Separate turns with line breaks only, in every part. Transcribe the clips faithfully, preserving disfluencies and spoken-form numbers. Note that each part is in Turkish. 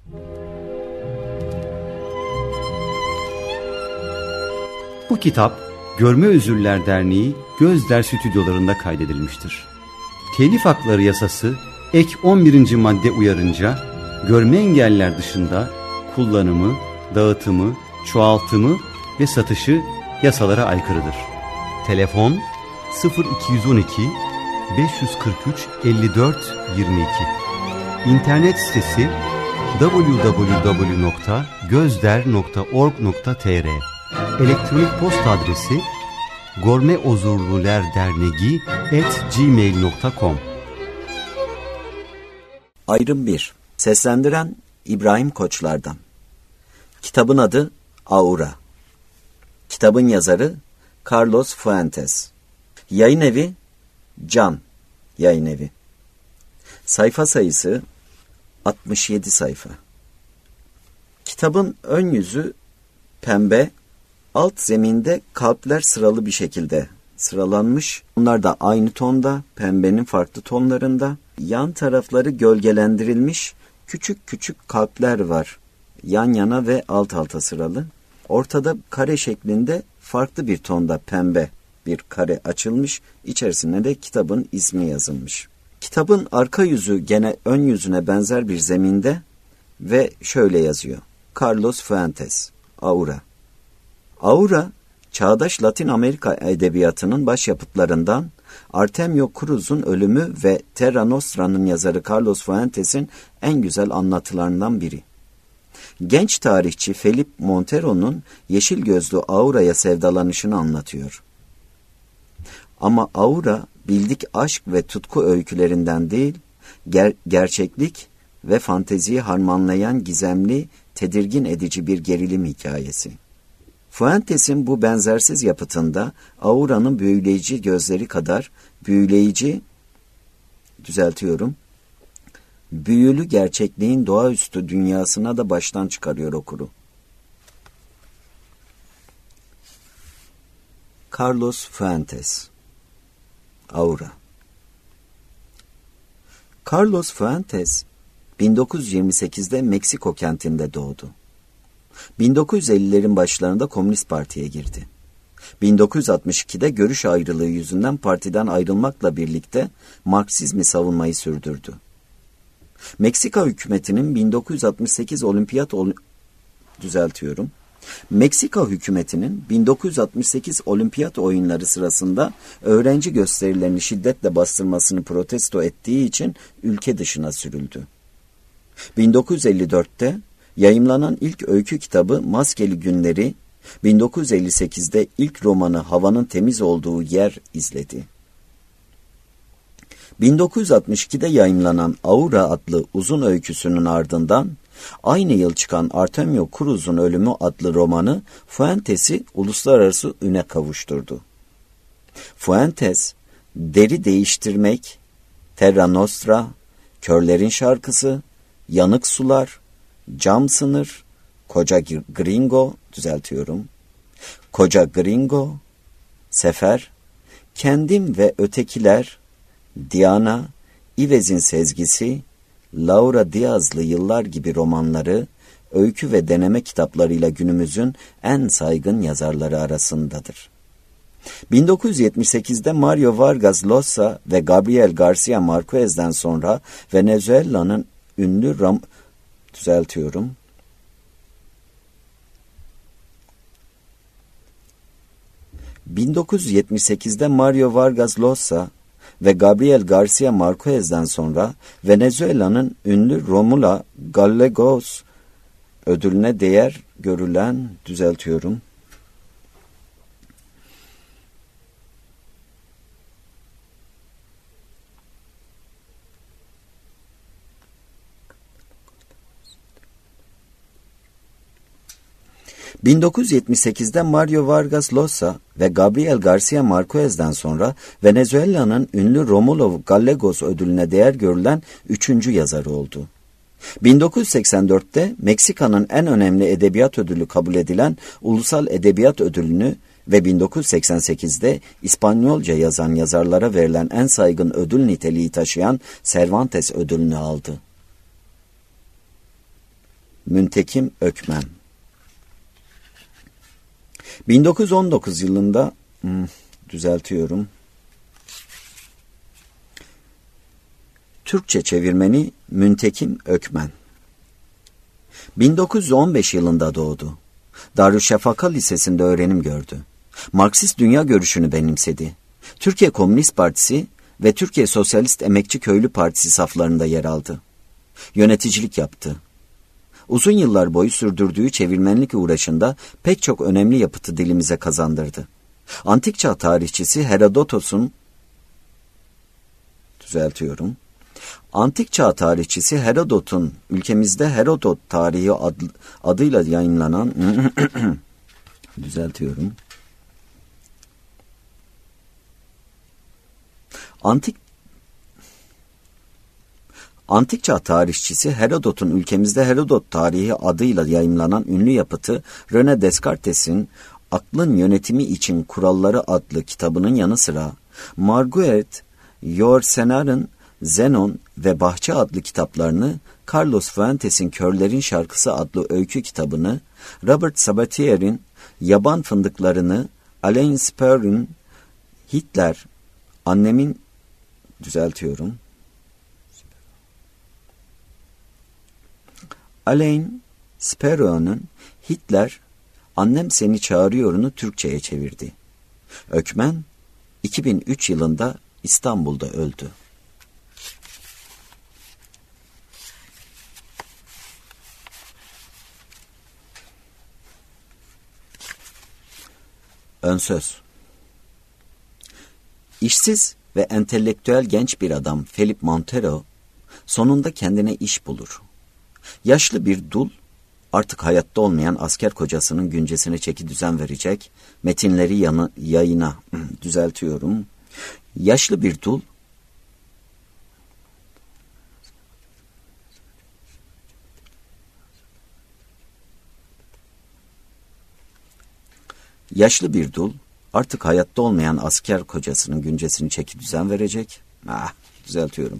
Bu kitap Görme Özürler Derneği Gözder Stüdyolarında kaydedilmiştir. Telif hakları yasası ek on birinci madde uyarınca görme engelliler dışında kullanımı, dağıtımı, çoğaltımı ve satışı yasalara aykırıdır. Telefon sıfır iki on iki beş yüz kırk üç elli dört yirmi iki. İnternet sitesi double-u double-u double-u nokta gözder nokta org nokta tr. Elektronik posta adresi gormeozurlulerderneği at gmail nokta com.
Ayrım bir. Seslendiren İbrahim Koçlar'dan. Kitabın adı Aura. Kitabın yazarı Carlos Fuentes. Yayın evi Can Yayın Evi. Sayfa sayısı altmış yedi sayfa. Kitabın ön yüzü pembe, alt zeminde kalpler sıralı bir şekilde sıralanmış. Bunlar da aynı tonda, pembenin farklı tonlarında. Yan tarafları gölgelendirilmiş küçük küçük kalpler var. Yan yana ve alt alta sıralı. Ortada kare şeklinde farklı bir tonda pembe bir kare açılmış. İçerisine de kitabın ismi yazılmış. Kitabın arka yüzü gene ön yüzüne benzer bir zeminde ve şöyle yazıyor. Carlos Fuentes, Aura. Aura, çağdaş Latin Amerika edebiyatının başyapıtlarından Artemio Cruz'un ölümü ve Terra Nostra'nın yazarı Carlos Fuentes'in en güzel anlatılarından biri. Genç tarihçi Felipe Montero'nun yeşil gözlü Aura'ya sevdalanışını anlatıyor. Ama Aura, bildik aşk ve tutku öykülerinden değil, ger- gerçeklik ve fanteziyi harmanlayan gizemli, tedirgin edici bir gerilim hikayesi. Fuentes'in bu benzersiz yapıtında Aura'nın büyüleyici gözleri kadar büyüleyici, düzeltiyorum, büyülü gerçekliğin doğaüstü dünyasına da baştan çıkarıyor okuru. Carlos Fuentes, Aura. Carlos Fuentes, bin dokuz yüz yirmi sekizde Meksiko kentinde doğdu. bin dokuz yüz ellilerin başlarında Komünist Parti'ye girdi. bin dokuz yüz altmış ikide görüş ayrılığı yüzünden partiden ayrılmakla birlikte Marksizmi savunmayı sürdürdü. Meksika hükümetinin bin dokuz yüz altmış sekiz olimpiyat ol- düzeltiyorum. Meksika hükümetinin bin dokuz yüz altmış sekiz olimpiyat oyunları sırasında öğrenci gösterilerini şiddetle bastırmasını protesto ettiği için ülke dışına sürüldü. bin dokuz yüz elli dörtte yayımlanan ilk öykü kitabı Maskeli Günleri, bin dokuz yüz elli sekizde ilk romanı Havanın Temiz Olduğu Yer izledi. bin dokuz yüz altmış ikide yayımlanan Aura adlı uzun öyküsünün ardından aynı yıl çıkan Artemio Cruz'un Ölümü adlı romanı Fuentes'i uluslararası üne kavuşturdu. Fuentes, Deri Değiştirmek, Terra Nostra, Körlerin Şarkısı, Yanık Sular, Cam Sınır, Koca Gringo, düzeltiyorum, Koca Gringo, Sefer, Kendim ve Ötekiler, Diana, İvez'in Sezgisi, Laura Diaz'lı Yıllar gibi romanları, öykü ve deneme kitaplarıyla günümüzün en saygın yazarları arasındadır. bin dokuz yüz yetmiş sekizde Mario Vargas Llosa ve Gabriel Garcia Marquez'den sonra Venezuela'nın ünlü Ram... düzeltiyorum. bin dokuz yüz yetmiş sekizde Mario Vargas Llosa ve Gabriel Garcia Marquez'den sonra Venezuela'nın ünlü Romulo Gallegos ödülüne değer görülen, düzeltiyorum, bin dokuz yüz yetmiş sekizde Mario Vargas Llosa ve Gabriel Garcia Marquez'den sonra Venezuela'nın ünlü Romulo Gallegos ödülüne değer görülen üçüncü yazarı oldu. bin dokuz yüz seksen dörtte Meksika'nın en önemli edebiyat ödülü kabul edilen Ulusal Edebiyat Ödülünü ve bin dokuz yüz seksen sekizde İspanyolca yazan yazarlara verilen en saygın ödül niteliği taşıyan Cervantes ödülünü aldı. Müntekim Ökmen. bin dokuz yüz on dokuz yılında hmm, düzeltiyorum. Türkçe çevirmeni Müntekim Ökmen. bin dokuz yüz on beş yılında doğdu. Darüşşafaka Lisesi'nde öğrenim gördü. Marksist dünya görüşünü benimsedi. Türkiye Komünist Partisi ve Türkiye Sosyalist Emekçi Köylü Partisi saflarında yer aldı. Yöneticilik yaptı. Uzun yıllar boyu sürdürdüğü çevirmenlik uğraşında pek çok önemli yapıtı dilimize kazandırdı. Antik çağ tarihçisi Herodotos'un düzeltiyorum. Antik çağ tarihçisi Herodot'un ülkemizde Herodot tarihi ad, adıyla yayınlanan düzeltiyorum. Antik Antik çağ tarihçisi Herodot'un ülkemizde Herodot tarihi adıyla yayımlanan ünlü yapıtı René Descartes'in Aklın Yönetimi İçin Kuralları adlı kitabının yanı sıra Marguerite Yourcenar'ın Zenon ve Bahçe adlı kitaplarını, Carlos Fuentes'in Körlerin Şarkısı adlı öykü kitabını, Robert Sabatier'in Yaban Fındıklarını, Alain Sperry'in Hitler, annemin düzeltiyorum. Alain Sperry'nin Hitler, Annem Seni Çağırıyor'unu Türkçe'ye çevirdi. Ökmen, iki bin üç yılında İstanbul'da öldü. Önsöz. İşsiz ve entelektüel genç bir adam Felipe Montero sonunda kendine iş bulur. Yaşlı bir dul, artık hayatta olmayan asker kocasının güncesine çeki düzen verecek, metinleri yanı, yayına düzeltiyorum. Yaşlı bir dul, Yaşlı bir dul, artık hayatta olmayan asker kocasının güncesini çeki düzen verecek. Ah, düzeltiyorum.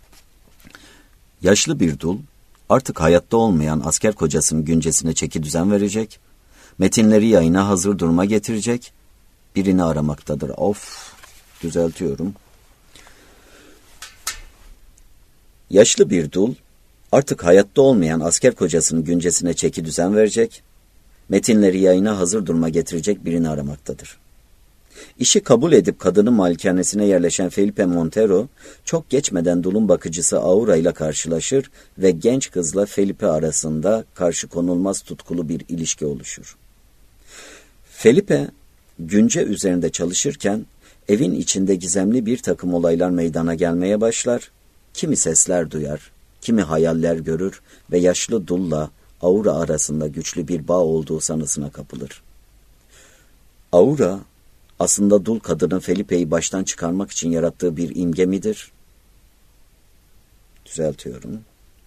Yaşlı bir dul, artık hayatta olmayan asker kocasının güncesine çeki düzen verecek, metinleri yayına hazır duruma getirecek, birini aramaktadır. Of, düzeltiyorum. Yaşlı bir dul, artık hayatta olmayan asker kocasının güncesine çeki düzen verecek, metinleri yayına hazır duruma getirecek birini aramaktadır. İşi kabul edip kadının malikanesine yerleşen Felipe Montero, çok geçmeden dulun bakıcısı Aura ile karşılaşır ve genç kızla Felipe arasında karşı konulmaz tutkulu bir ilişki oluşur. Felipe, Günce üzerinde çalışırken, evin içinde gizemli bir takım olaylar meydana gelmeye başlar, kimi sesler duyar, kimi hayaller görür ve yaşlı dulla Aura arasında güçlü bir bağ olduğu sanısına kapılır. Aura, aslında dul kadının Felipe'yi baştan çıkarmak için yarattığı bir imge midir? Düzeltiyorum.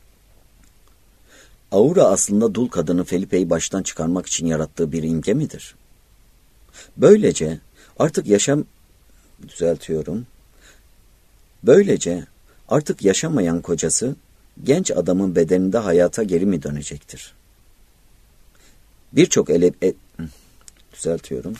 Aura aslında dul kadının Felipe'yi baştan çıkarmak için yarattığı bir imge midir? Böylece artık yaşam düzeltiyorum. Böylece artık yaşamayan kocası genç adamın bedeninde hayata geri mi dönecektir? Birçok ele e, düzeltiyorum.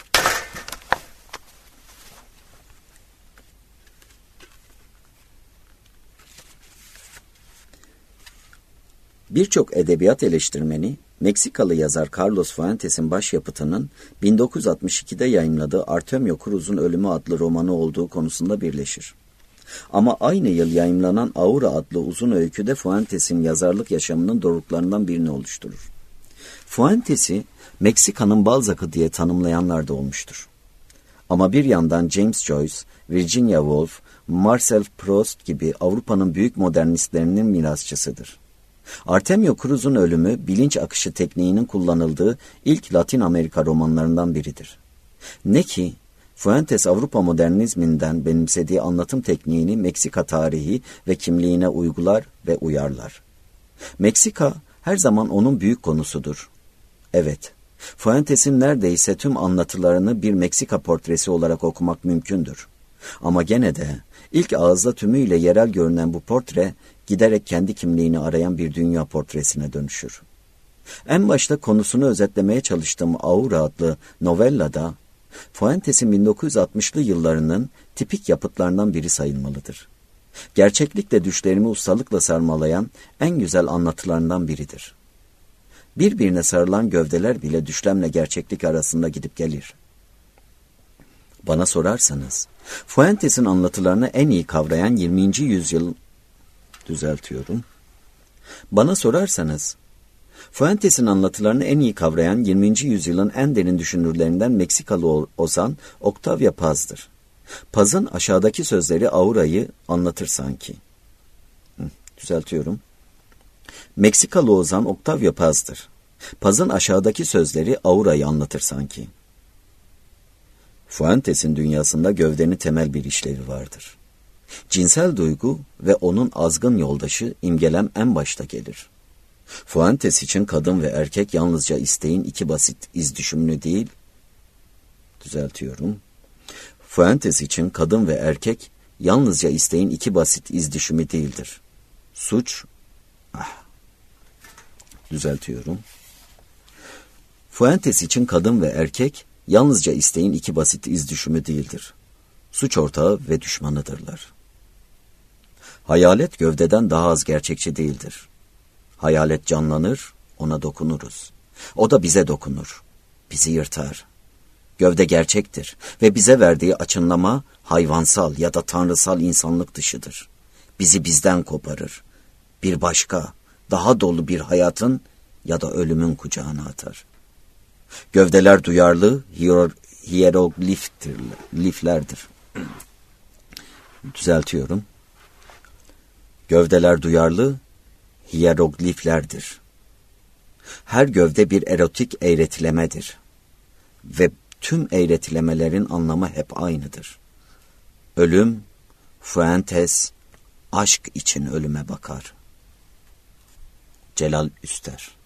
Birçok edebiyat eleştirmeni, Meksikalı yazar Carlos Fuentes'in başyapıtının bin dokuz yüz altmış ikide yayımladığı Artemio Cruz'un Ölümü adlı romanı olduğu konusunda birleşir. Ama aynı yıl yayımlanan Aura adlı uzun öyküde Fuentes'in yazarlık yaşamının doruklarından birini oluşturur. Fuentes'i Meksika'nın Balzac'ı diye tanımlayanlar da olmuştur. Ama bir yandan James Joyce, Virginia Woolf, Marcel Proust gibi Avrupa'nın büyük modernistlerinin mirasçısıdır. Artemio Cruz'un ölümü, bilinç akışı tekniğinin kullanıldığı ilk Latin Amerika romanlarından biridir. Ne ki, Fuentes Avrupa modernizminden benimsediği anlatım tekniğini Meksika tarihi ve kimliğine uygular ve uyarlar. Meksika her zaman onun büyük konusudur. Evet, Fuentes'in neredeyse tüm anlatılarını bir Meksika portresi olarak okumak mümkündür. Ama gene de ilk ağızda tümüyle yerel görünen bu portre giderek kendi kimliğini arayan bir dünya portresine dönüşür. En başta konusunu özetlemeye çalıştığım Aura adlı novellada, Fuentes'in bin dokuz yüz altmışlı yıllarının tipik yapıtlarından biri sayılmalıdır. Gerçeklikle düşlerimi ustalıkla sarmalayan en güzel anlatılarından biridir. Birbirine sarılan gövdeler bile düşlemle gerçeklik arasında gidip gelir. Bana sorarsanız, Fuentes'in anlatılarını en iyi kavrayan yirminci yüzyıl... Düzeltiyorum. Bana sorarsanız, Fuentes'in anlatılarını en iyi kavrayan yirminci yüzyılın en derin düşünürlerinden Meksikalı ozan Octavio Paz'dır. Paz'ın aşağıdaki sözleri Aura'yı anlatır sanki. Hı, düzeltiyorum. Meksikalı ozan Octavio Paz'dır. Paz'ın aşağıdaki sözleri Aura'yı anlatır sanki. Fuentes'in dünyasında gövdenin temel bir işlevi vardır. Cinsel duygu ve onun azgın yoldaşı imgelem en başta gelir. Fuentes için kadın ve erkek yalnızca isteğin iki basit iz düşümünü değil, düzeltiyorum. Fuentes için kadın ve erkek yalnızca isteğin iki basit iz düşümü değildir. Suç, ah, düzeltiyorum. Fuentes için kadın ve erkek yalnızca isteğin iki basit iz düşümü değildir. Suç ortağı ve düşmanıdırlar. Hayalet gövdeden daha az gerçekçi değildir. Hayalet canlanır, ona dokunuruz. O da bize dokunur, bizi yırtar. Gövde gerçektir ve bize verdiği açınlama hayvansal ya da tanrısal insanlık dışıdır. Bizi bizden koparır. Bir başka, daha dolu bir hayatın ya da ölümün kucağına atar. Gövdeler duyarlı hierogliflerdir. Düzeltiyorum. Gövdeler duyarlı hierogliflerdir. Her gövde bir erotik eğretilemedir. Ve tüm eğretilemelerin anlamı hep aynıdır. Ölüm, Fuentes, aşk için ölüme bakar. Celal Üster.